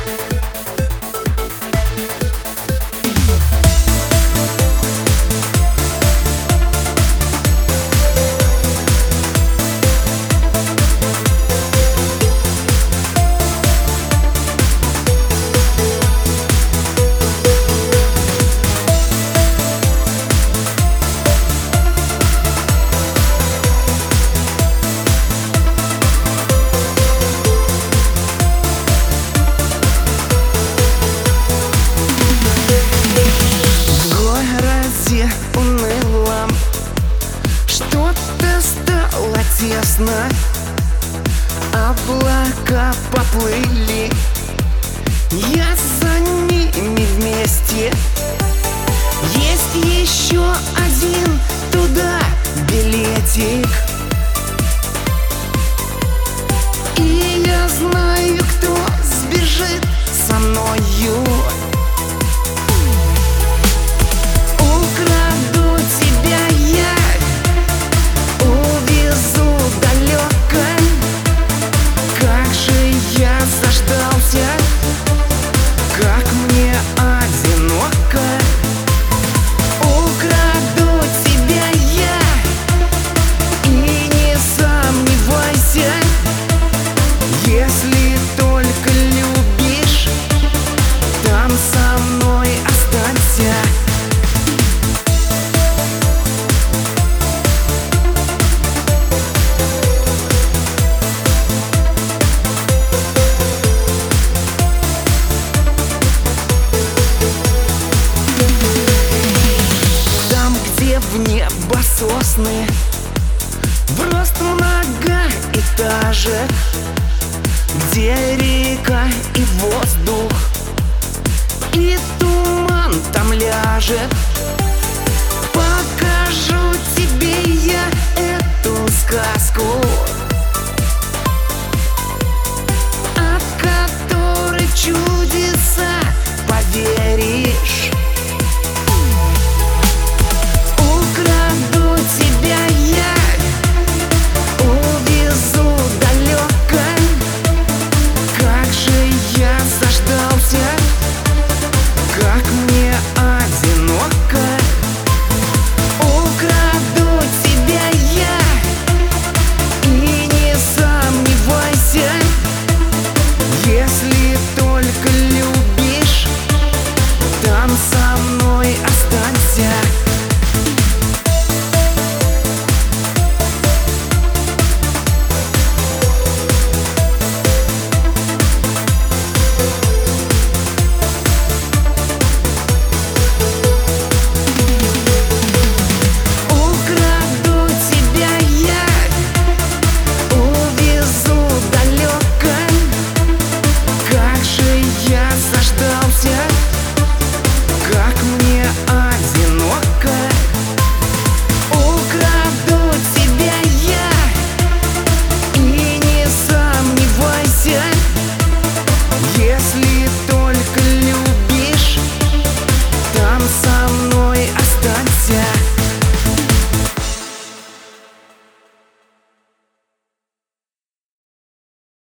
унылом что-то стало тесно, облака поплыли, я за ними вместе. Есть еще один туда билетик, и я знаю, кто сбежит со мною. Как мне одиноко, украду тебя я, и не сомневайся, если только любишь, там со мной останься. В небо сосны, в рост многоэтажек, где река и воздух, и туман там ляжет. Покажу тебе я эту сказку, от которой чудеса поверишь. Как мне одиноко, украду тебя я, и не сомневайся, если только